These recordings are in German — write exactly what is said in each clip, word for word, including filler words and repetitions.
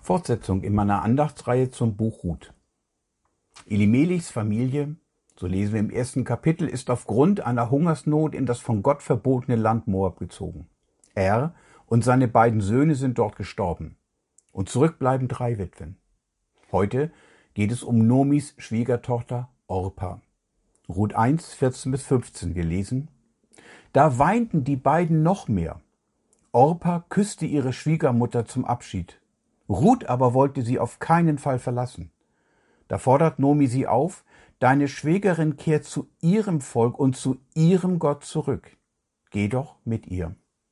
Fortsetzung in meiner Andachtsreihe zum Buch Ruth. Elimelechs Familie, so lesen wir im ersten Kapitel, ist aufgrund einer Hungersnot in das von Gott verbotene Land Moab gezogen. Er und seine beiden Söhne sind dort gestorben. Und zurück bleiben drei Witwen. Heute geht es um Nomis Schwiegertochter Orpa. Ruth eins, vierzehn bis fünfzehn gelesen. Da weinten die beiden noch mehr. Orpa küsste ihre Schwiegermutter zum Abschied. Ruth aber wollte sie auf keinen Fall verlassen. Da fordert Nomi sie auf, deine Schwägerin kehrt zu ihrem Volk und zu ihrem Gott zurück. Geh doch mit ihr.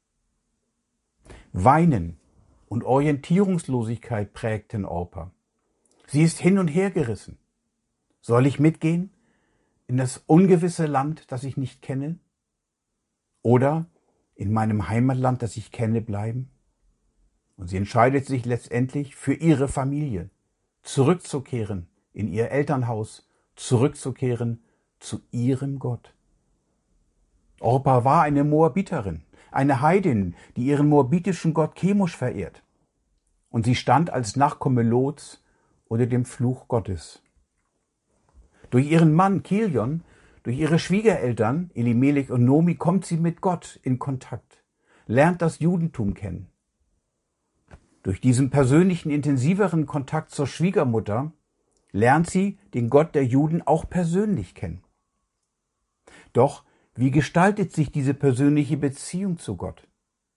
Weinen und Orientierungslosigkeit prägten Orpa. Sie ist hin und her gerissen. Soll ich mitgehen in das ungewisse Land, das ich nicht kenne? Oder in meinem Heimatland, das ich kenne, bleiben? Und sie entscheidet sich letztendlich für ihre Familie, zurückzukehren in ihr Elternhaus, zurückzukehren zu ihrem Gott. Orpa war eine Moabiterin, eine Heidin, die ihren moabitischen Gott Chemosh verehrt. Und sie stand als Nachkomme Lots unter dem Fluch Gottes. Durch ihren Mann Kilion, durch ihre Schwiegereltern Elimelech und Nomi kommt sie mit Gott in Kontakt, lernt das Judentum kennen. Durch diesen persönlichen, intensiveren Kontakt zur Schwiegermutter lernt sie den Gott der Juden auch persönlich kennen. Doch wie gestaltet sich diese persönliche Beziehung zu Gott?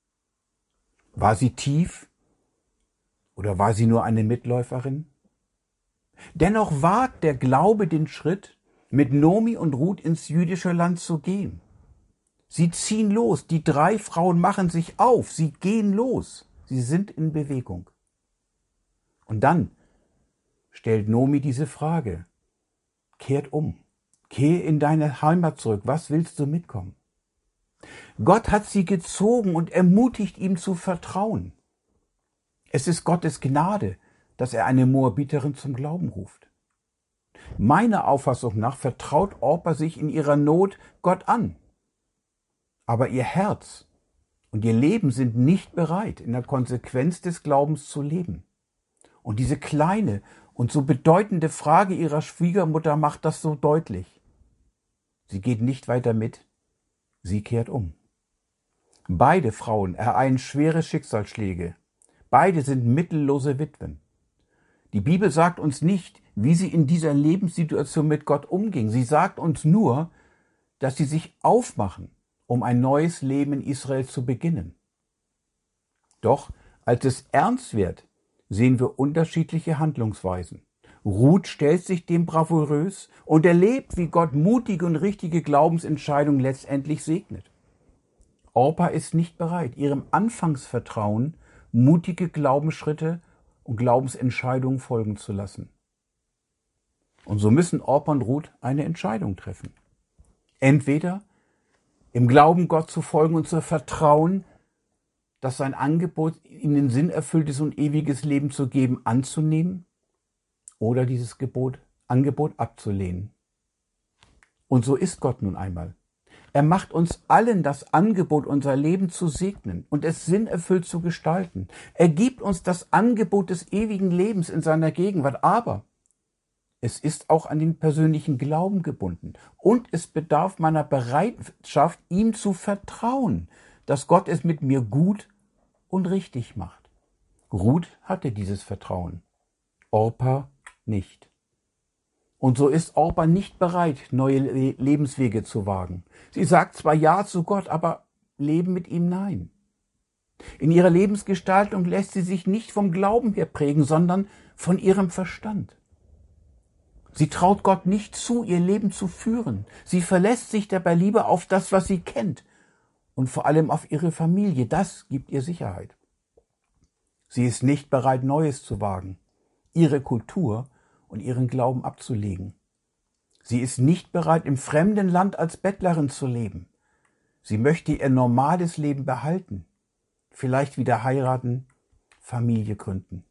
War sie tief oder war sie nur eine Mitläuferin? Dennoch wagt der Glaube den Schritt, mit Nomi und Ruth ins jüdische Land zu gehen. Sie ziehen los, die drei Frauen machen sich auf, sie gehen los. Sie sind in Bewegung. Und dann stellt Nomi diese Frage. Kehrt um. Kehr in deine Heimat zurück. Was willst du mitkommen? Gott hat sie gezogen und ermutigt, ihm zu vertrauen. Es ist Gottes Gnade, dass er eine Moabiterin zum Glauben ruft. Meiner Auffassung nach vertraut Orpa sich in ihrer Not Gott an. Aber ihr Herz und ihr Leben sind nicht bereit, in der Konsequenz des Glaubens zu leben. Und diese kleine und so bedeutende Frage ihrer Schwiegermutter macht das so deutlich. Sie geht nicht weiter mit, sie kehrt um. Beide Frauen ereilen schwere Schicksalsschläge. Beide sind mittellose Witwen. Die Bibel sagt uns nicht, wie sie in dieser Lebenssituation mit Gott umging. Sie sagt uns nur, dass sie sich aufmachen, um ein neues Leben in Israel zu beginnen. Doch als es ernst wird, sehen wir unterschiedliche Handlungsweisen. Ruth stellt sich dem bravourös und erlebt, wie Gott mutige und richtige Glaubensentscheidungen letztendlich segnet. Orpa ist nicht bereit, ihrem Anfangsvertrauen mutige Glaubensschritte und Glaubensentscheidungen folgen zu lassen. Und so müssen Orpa und Ruth eine Entscheidung treffen. Entweder im Glauben Gott zu folgen und zu vertrauen, dass sein Angebot ihnen sinnerfülltes und ewiges Leben zu geben, anzunehmen oder dieses Gebot, Angebot abzulehnen. Und so ist Gott nun einmal. Er macht uns allen das Angebot, unser Leben zu segnen und es sinnerfüllt zu gestalten. Er gibt uns das Angebot des ewigen Lebens in seiner Gegenwart, aber es ist auch an den persönlichen Glauben gebunden und es bedarf meiner Bereitschaft, ihm zu vertrauen, dass Gott es mit mir gut und richtig macht. Ruth hatte dieses Vertrauen, Orpa nicht. Und so ist Orpa nicht bereit, neue Le- Lebenswege zu wagen. Sie sagt zwar Ja zu Gott, aber Leben mit ihm nein. In ihrer Lebensgestaltung lässt sie sich nicht vom Glauben her prägen, sondern von ihrem Verstand. Sie traut Gott nicht zu, ihr Leben zu führen. Sie verlässt sich dabei lieber auf das, was sie kennt und vor allem auf ihre Familie. Das gibt ihr Sicherheit. Sie ist nicht bereit, Neues zu wagen, ihre Kultur und ihren Glauben abzulegen. Sie ist nicht bereit, im fremden Land als Bettlerin zu leben. Sie möchte ihr normales Leben behalten, vielleicht wieder heiraten, Familie gründen.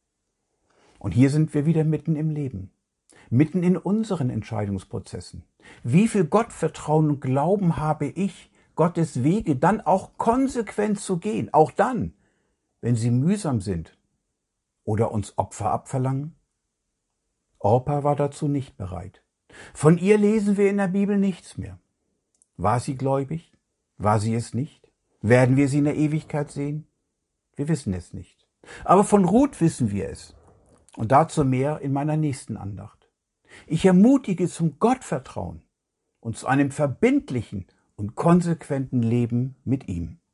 Und hier sind wir wieder mitten im Leben. Mitten in unseren Entscheidungsprozessen. Wie viel Gottvertrauen und Glauben habe ich, Gottes Wege dann auch konsequent zu gehen, auch dann, wenn sie mühsam sind oder uns Opfer abverlangen? Orpa war dazu nicht bereit. Von ihr lesen wir in der Bibel nichts mehr. War sie gläubig? War sie es nicht? Werden wir sie in der Ewigkeit sehen? Wir wissen es nicht. Aber von Ruth wissen wir es. Und dazu mehr in meiner nächsten Andacht. Ich ermutige zum Gottvertrauen und zu einem verbindlichen und konsequenten Leben mit ihm.